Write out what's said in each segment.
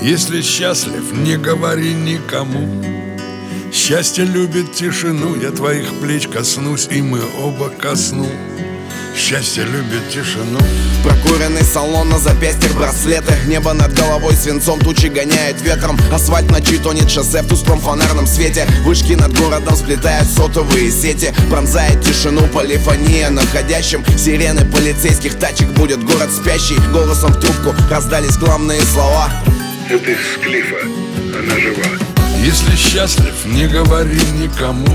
Если счастлив, не говори никому. Счастье любит тишину, я твоих плеч коснусь, и мы оба ко сну. Счастье любит тишину. Прокуренный салон, на запястьях браслеты. Небо над головой свинцом, тучи гоняет ветром. Асфальт ночи тонет шоссе в тусклом фонарном свете. Вышки над городом сплетают сотовые сети. Пронзает тишину полифония находящим. Сирены полицейских тачек будет город спящий. Голосом в трубку раздались главные слова. Это из Клифа, она жива. Если счастлив, не говори никому.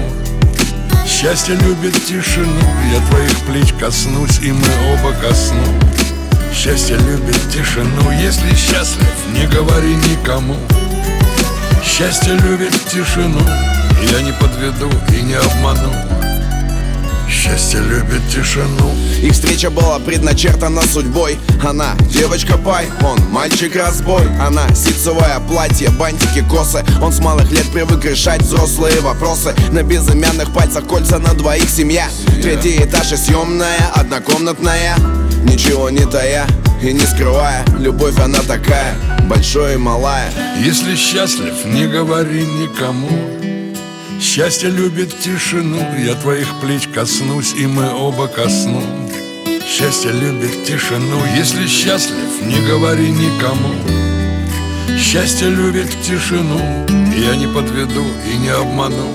Счастье любит тишину, я твоих плеч коснусь, и мы оба ко сну. Счастье любит тишину, если счастлив, не говори никому. Счастье любит тишину, я не подведу и не обману. Счастье любит тишину. Их встреча была предначертана судьбой. Она девочка пай, он мальчик-разбой. Она ситцевое платье, бантики, косы. Он с малых лет привык решать взрослые вопросы. На безымянных пальцах кольца, на двоих семья. Третий этаж и съемная, однокомнатная. Ничего не тая и не скрывая. Любовь она такая, большая и малая. Если счастлив, не говори никому. Счастье любит тишину, я твоих плеч коснусь, и мы оба ко сну. Счастье любит тишину, если счастлив, не говори никому. Счастье любит тишину, я не подведу и не обману.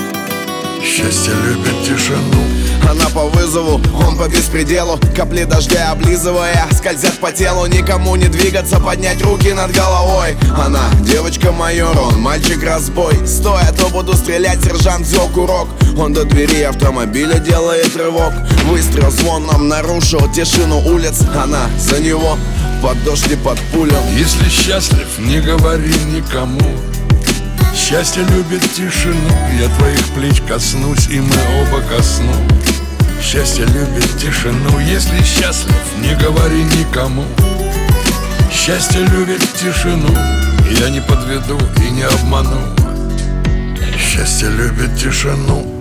Счастье любит тишину. Она по вызову, он по беспределу. Капли дождя облизывая, скользят по телу. Никому не двигаться, поднять руки над головой. Она девочка-майор, он мальчик-разбой. Стоя, то буду стрелять, сержант взял курок. Он до двери автомобиля делает рывок. Выстрел звоном нарушил тишину улиц. Она за него под дождь и под пулю. Если счастлив, не говори никому. Счастье любит тишину, я твоих плеч коснусь, и мы оба ко сну. Счастье любит тишину, если счастлив, не говори никому. Счастье любит тишину, я не подведу и не обману. Счастье любит тишину.